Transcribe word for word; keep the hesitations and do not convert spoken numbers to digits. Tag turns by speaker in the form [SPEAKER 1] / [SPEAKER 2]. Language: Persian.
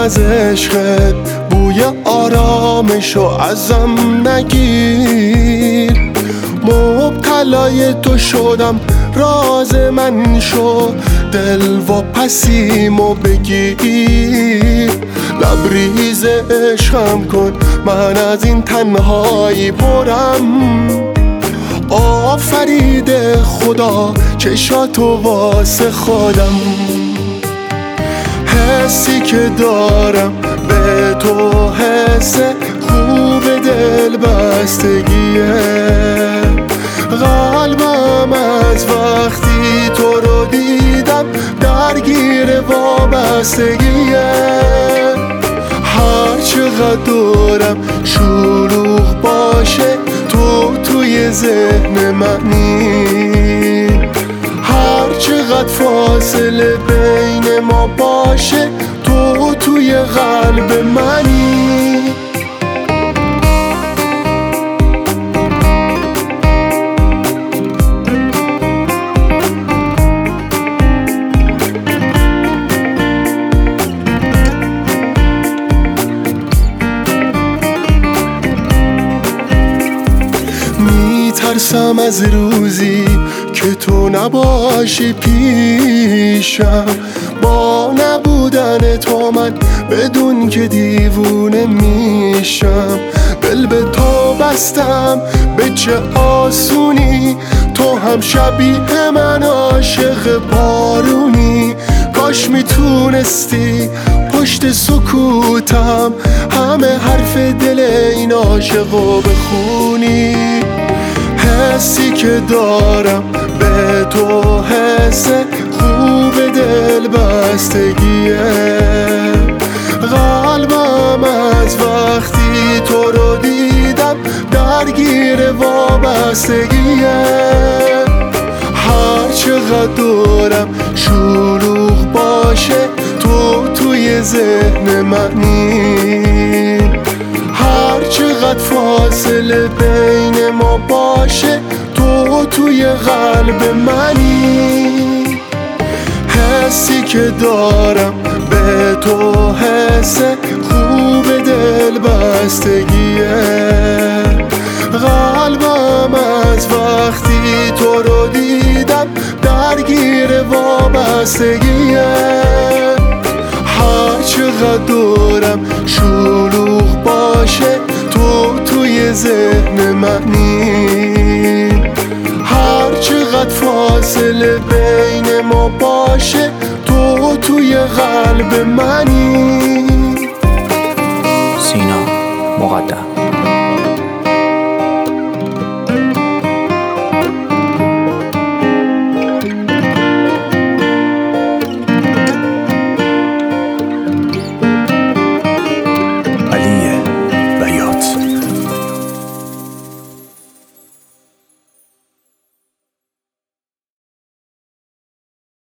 [SPEAKER 1] از عشقت، بوی آرامشو ازم نگیر. مبتلای تو شدم، راز من شو، دل و پسیمو بگیر. لبریز عشقم کن، من از این تنهایی پرم. آفرید خدا چشاتو واسه خودم. حسی که دارم به تو حس خوب دل بستگیه. قلبم از وقتی تو رو دیدم درگیر وابستگیه. هر چقدر دورم شلوغ باشه، تو توی ذهن منی. هر چقدر فاصله بین ما باشه، تو توی قلب منی. میترسم از روزی که تو نباشی پیشم. با نبودن تو من بدون که دیوونه میشم. دل به تو بستم به چه آسونی، تو هم شبیه من عاشق بارونی. کاش میتونستی پشت سکوتم همه حرف دل این عاشقو بخونی. حسی که دارم به تو حس خوب دل بستگیه. قلبم از وقتی تو رو دیدم درگیر وابستگیه. هر چقدر دورم شلوغ باشه، تو توی ذهن منی. هر چقدر فاصله بین ما باشه، تو توی قلب منی. حسی که دارم به تو حس خوب دل بستگیه. قلبم از وقتی تو رو دیدم درگیر وابستگیه. هر چقدر دورم شلوغ باشه، تو توی ذهن منی. هر چقدر فاصله بین ما باشه، تو توی قلب منی.
[SPEAKER 2] سینا مقدم.